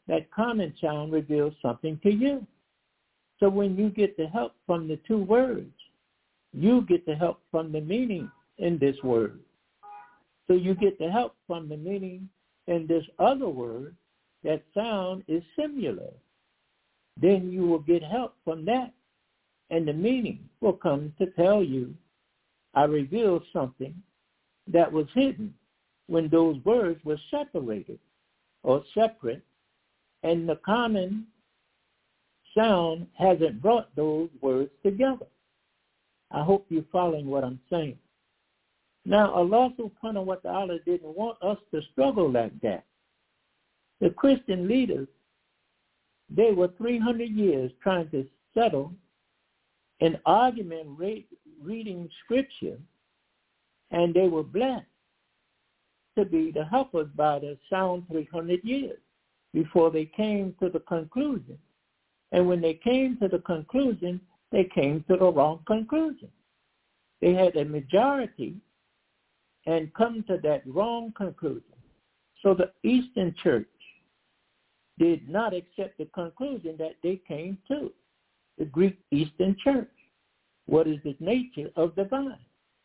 [SPEAKER 1] that common sound reveals something to you. So when you get the help from the two words, you get the help from the meaning in this word. So you get the help from the meaning in this other word. That sound is similar. Then you will get help from that, and the meaning will come to tell you, I revealed something that was hidden when those words were separated or separate, and the common sound hasn't brought those words together. I hope you're following what I'm saying. Now, Allah subhanahu wa ta'ala didn't want us to struggle like that. The Christian leaders, they were 300 years trying to settle an argument reading scripture, and they were blessed to be the helpers by the sound 300 years before they came to the conclusion. And when they came to the conclusion, they came to the wrong conclusion. They had a majority and come to that wrong conclusion. So the Eastern Church did not accept the conclusion that they came to, the Greek Eastern Church. What is the nature of divine?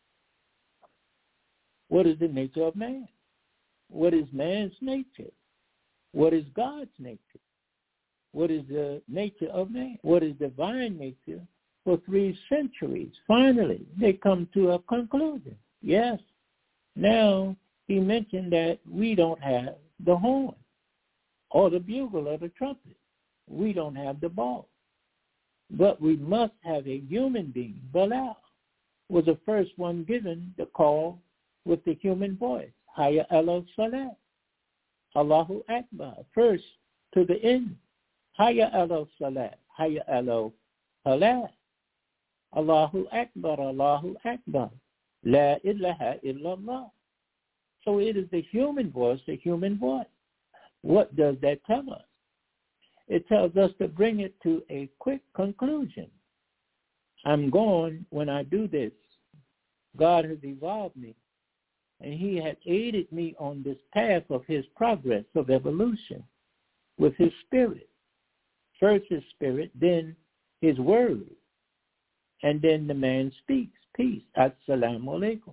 [SPEAKER 1] What is the nature of man? What is man's nature? What is God's nature? What is the nature of man? What is divine nature? For 3 centuries, finally, they come to a conclusion. Yes, now he mentioned that we don't have the horn or the bugle or the trumpet. We don't have the ball. But we must have a human being. Bilal was the first one given the call with the human voice. Hayya ala salat. Allahu Akbar. First to the end. Hayya ala salat. Hayya ala salat. Allahu Akbar. Allahu Akbar. La ilaha illallah. So it is the human voice, the human voice. What does that tell us? It tells us to bring it to a quick conclusion. I'm going when I do this. God has evolved me, and he has aided me on this path of his progress of evolution with his spirit. First his spirit, then his word, and then the man speaks. Peace. Assalamu alaikum.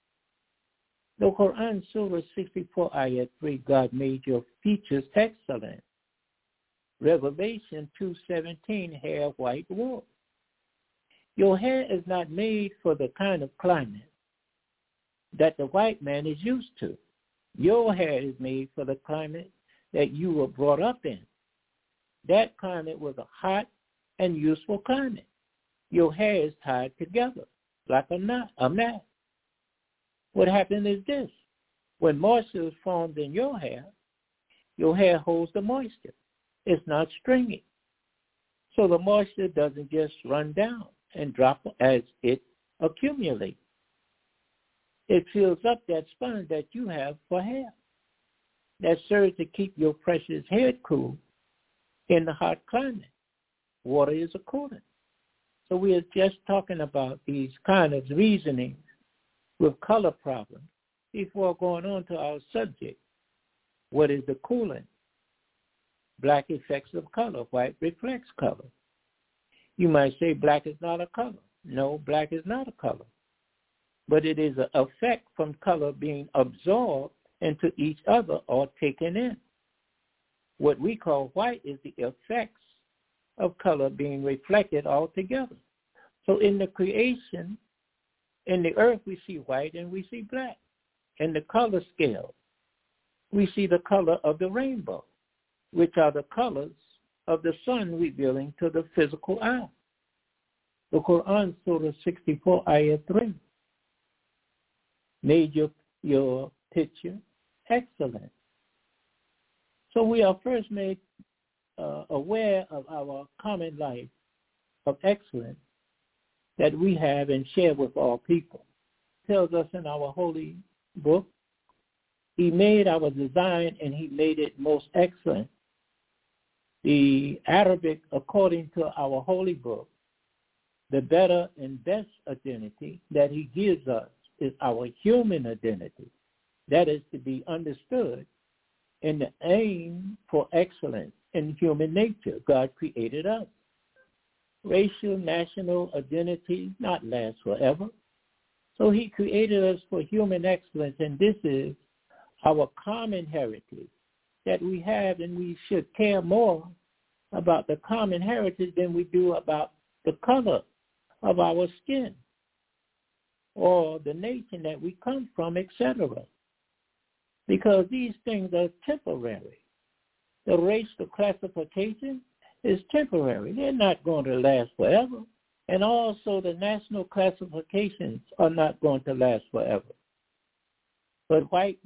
[SPEAKER 1] The Quran, Surah 64, Ayat 3, God made your features excellent. Revelation 2:17, hair white wool. Your hair is not made for the kind of climate that the white man is used to. Your hair is made for the climate that you were brought up in. That climate was a hot and useful climate. Your hair is tied together like a knot, a mat. What happened is this. When moisture is formed in your hair holds the moisture. It's not stringy. So the moisture doesn't just run down and drop as it accumulates. It fills up that sponge that you have for hair. That serves to keep your precious hair cool in the hot climate. Water is a coolant. So we are just talking about these kind of reasonings with color problems before going on to our subject. What is the coolant? Black effects of color. White reflects color. You might say black is not a color. No, black is not a color. But it is an effect from color being absorbed into each other or taken in. What we call white is the effects of color being reflected all together. So in the creation, in the earth, we see white and we see black. In the color scale, we see the color of the rainbow, which are the colors of the sun revealing to the physical eye. The Quran, Surah 64, Ayah 3, made your picture excellent. So we are first made aware of our common life of excellence that we have and share with all people. It tells us in our holy book, he made our design and he made it most excellent. The Arabic, according to our holy book, the better and best identity that he gives us is our human identity. That is to be understood in the aim for excellence in human nature. God created us. Racial, national identity not last forever. So he created us for human excellence, and this is our common heritage that we have, and we should care more about the common heritage than we do about the color of our skin or the nation that we come from, etc. Because these things are temporary. The racial classification is temporary. They're not going to last forever. And also the national classifications are not going to last forever. But white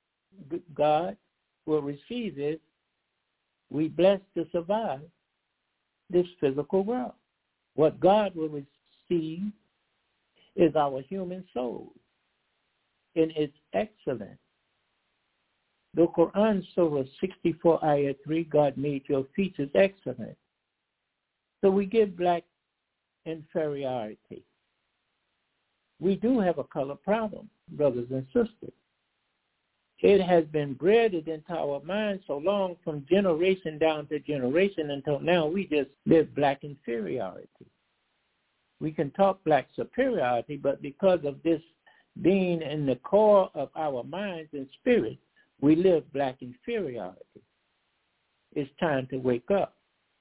[SPEAKER 1] God will receive it. We blessed to survive this physical world. What God will receive is our human soul in its excellence. The Quran, Surah 64, Ayah 3, God made your features excellent. So we give black inferiority. We do have a color problem, brothers and sisters. It has been bred into our minds so long, from generation down to generation, until now we just live black inferiority. We can talk black superiority, but because of this being in the core of our minds and spirits, we live black inferiority. It's time to wake up.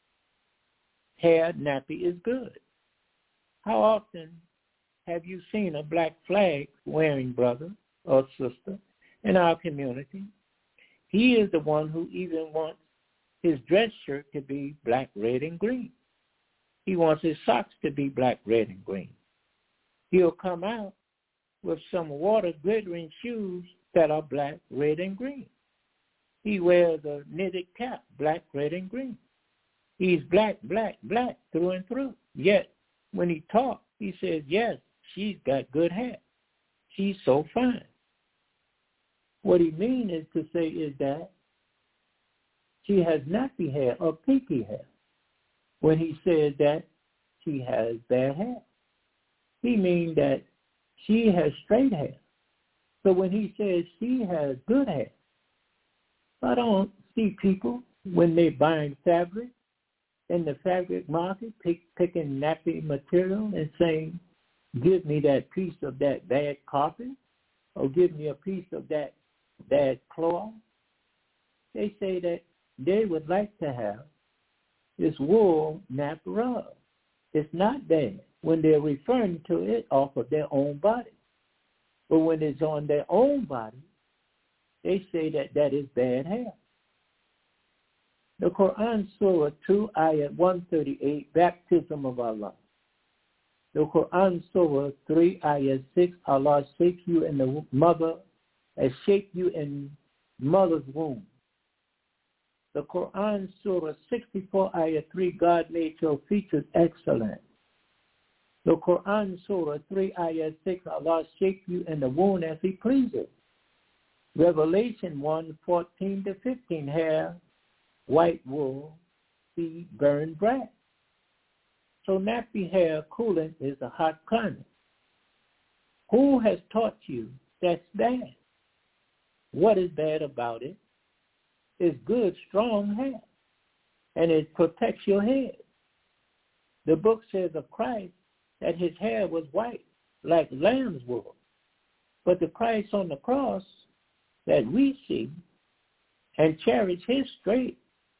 [SPEAKER 1] Hair nappy is good. How often have you seen a black flag wearing brother or sister in our community? He is the one who even wants his dress shirt to be black, red, and green. He wants his socks to be black, red, and green. He'll come out with some water glittering shoes that are black, red, and green. He wears a knitted cap, black, red, and green. He's black, black, black through and through. Yet, when he talks, he says, yes, she's got good hair. She's so fine. What he means is to say is that she has nappy hair or pinky hair. When he says that she has bad hair, he means that she has straight hair. So when he says she has good hair, I don't see people when they're buying fabric in the fabric market picking nappy material and saying, give me that piece of that bad carpet or give me a piece of that bad cloth. They say that they would like to have this wool nap rug. It's not bad when they're referring to it off of their own body. But when it's on their own body, they say that that is bad hair. The Quran, Surah 2, Ayah 138, Baptism of Allah. The Quran, Surah 3, Ayah 6, Allah shaped you in the mother, has shaped you in mother's womb. The Quran, Surah 64, Ayah 3, God made your features excellent. The Quran, Surah 3, Ayah 6, Allah shaped you in the womb as he pleases. Revelation 1, 14 to 15, hair, white wool, feet, burned brass. So nappy hair cooling is a hot climate. Who has taught you that's bad? What is bad about it? It's good, strong hair, and it protects your head. The book says of Christ that his hair was white, like lamb's wool. But the Christ on the cross that we see and cherish his straight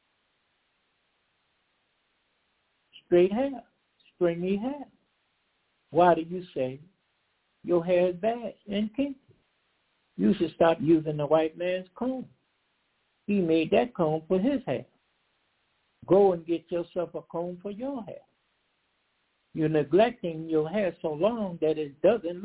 [SPEAKER 1] hair, stringy hair. Why do you say your hair is bad and kinky? You should stop using the white man's comb. He made that comb for his hair. Go and get yourself a comb for your hair. You're neglecting your hair so long that it doesn't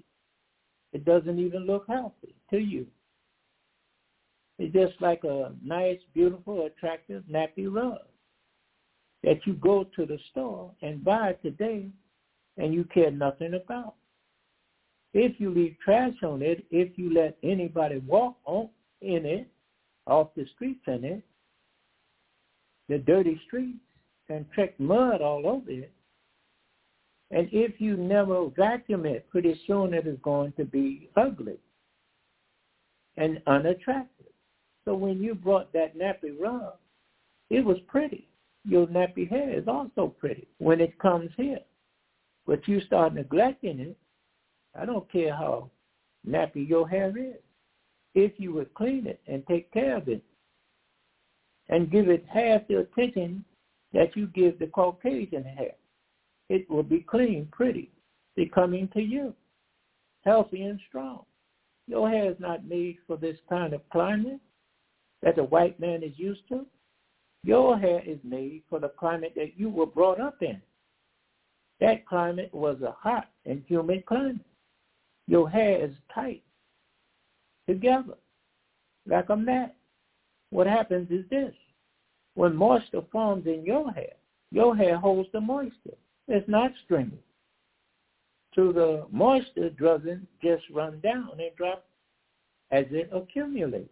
[SPEAKER 1] even look healthy to you. It's just like a nice, beautiful, attractive nappy rug that you go to the store and buy today and you care nothing about. If you leave trash on it, if you let anybody walk in it, off the streets in it, the dirty streets, and track mud all over it, and if you never vacuum it, pretty soon it is going to be ugly and unattractive. So when you brought that nappy rug, it was pretty. Your nappy hair is also pretty when it comes here. But you start neglecting it, I don't care how nappy your hair is. If you would clean it and take care of it and give it half the attention that you give the Caucasian hair, it will be clean, pretty, becoming to you, healthy and strong. Your hair is not made for this kind of climate that the white man is used to. Your hair is made for the climate that you were brought up in. That climate was a hot and humid climate. Your hair is tight together like a mat. What happens is this. When moisture forms in your hair holds the moisture. It's not stringy. So the moisture doesn't just run down and drop as it accumulates.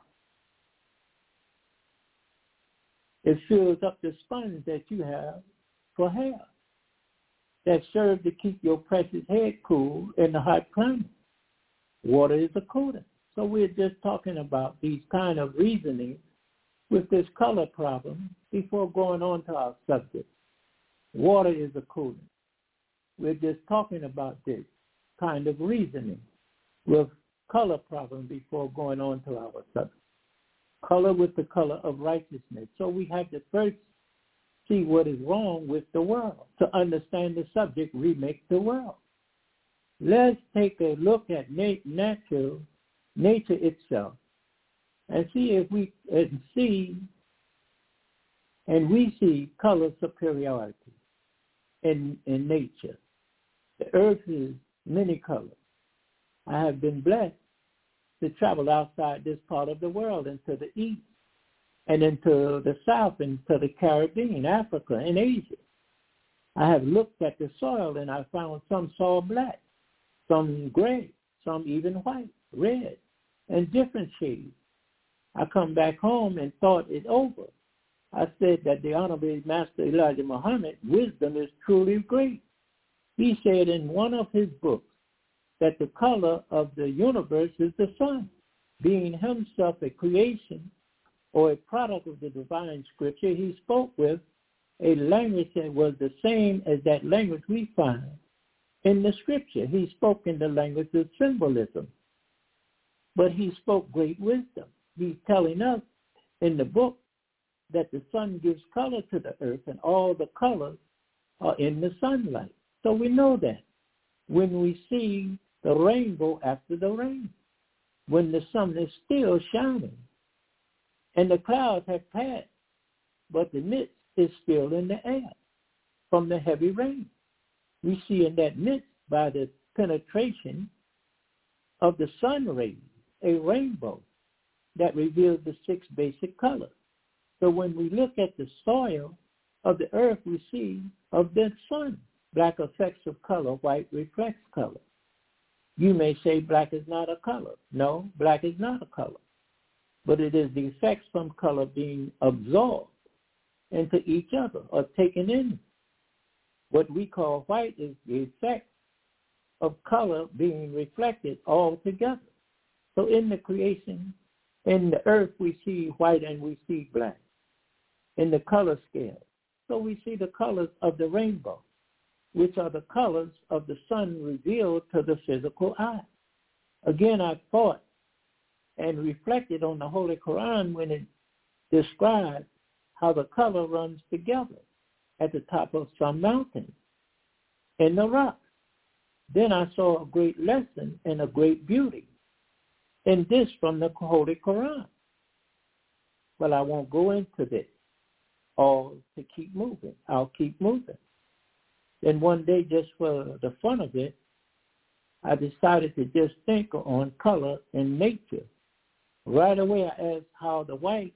[SPEAKER 1] It fills up the sponge that you have for hair that serve to keep your precious head cool in the hot climate. Water is a coolant. So we're just talking about these kind of reasoning with this color problem before going on to our subject. Water is a coolant. We're just talking about this kind of reasoning with color problem before going on to our subject. Color with the color of righteousness. So we have to first see what is wrong with the world. To understand the subject, remake the world. Let's take a look at nature itself and see if we see color superiority in nature. The earth is many colors. I have been blessed to travel outside this part of the world into the east and into the south, into the Caribbean, Africa, and Asia. I have looked at the soil and I found some soil black, some gray, some even white, red, and different shades. I come back home and thought it over. I said that the Honorable Master Elijah Muhammad, wisdom is truly great. He said in one of his books that the color of the universe is the sun, being himself a creation or a product of the divine scripture. He spoke with a language that was the same as that language we find in the scripture. He spoke in the language of symbolism, but he spoke great wisdom. He's telling us in the book that the sun gives color to the earth and all the colors are in the sunlight. So we know that when we see the rainbow after the rain, when the sun is still shining and the clouds have passed, but the mist is still in the air from the heavy rain. We see in that mist, by the penetration of the sun rays, a rainbow that reveals the 6 basic colors. So when we look at the soil of the earth, we see of the sun, black effects of color, white reflects color. You may say black is not a color. No, black is not a color. But it is the effects from color being absorbed into each other or taken in. What we call white is the effect of color being reflected all together. So in the creation, in the earth, we see white and we see black in the color scale. So we see the colors of the rainbow, which are the colors of the sun revealed to the physical eye. Again, I thought and reflected on the Holy Quran when it described how the color runs together at the top of some mountains in the rocks. Then I saw a great lesson and a great beauty in this from the Holy Quran. But I won't go into this all to keep moving. I'll keep moving. Then one day, just for the fun of it, I decided to just think on color in nature. Right away, I asked how the white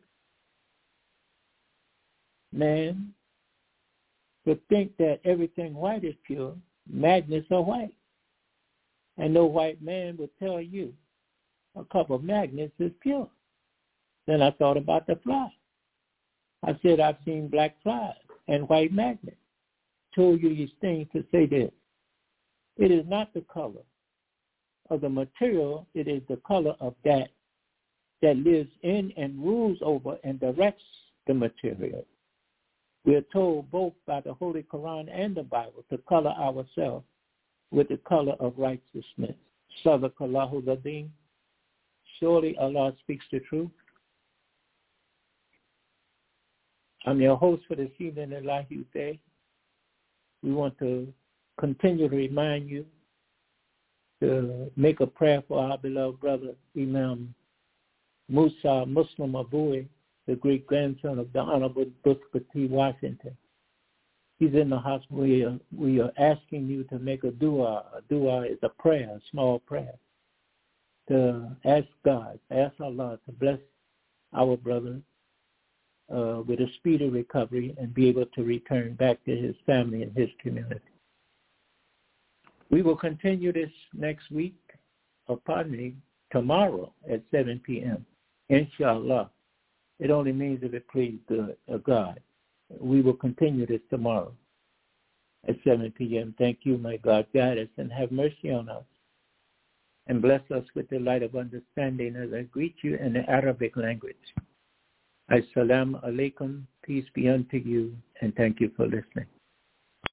[SPEAKER 1] man could think that everything white is pure, magnets are white. And no white man would tell you a couple of magnets is pure. Then I thought about the fly. I said, I've seen black flies and white magnets. Told you these things to say this. It is not the color of the material, it is the color of that that lives in and rules over and directs the material. We are told both by the Holy Quran and the Bible to color ourselves with the color of righteousness. Sadaqallahu al-Azim. Surely Allah speaks the truth. I'm your host for this evening, Elijah Day. We want to continue to remind you to make a prayer for our beloved brother, Imam Musa Muslim Abui, the great grandson of the Honorable Booker T. Washington. He's in the hospital. We are asking you to make a dua. A dua is a prayer, a small prayer, to ask God, ask Allah to bless our brother with a speedy recovery and be able to return back to his family and his community. We will continue this next week, tomorrow at 7 p.m., inshallah. It only means if it pleases God. We will continue this tomorrow at 7 p.m. Thank you, my God. Guide us and have mercy on us and bless us with the light of understanding as I greet you in the Arabic language. Assalamu alaikum, peace be unto you, and thank you for listening.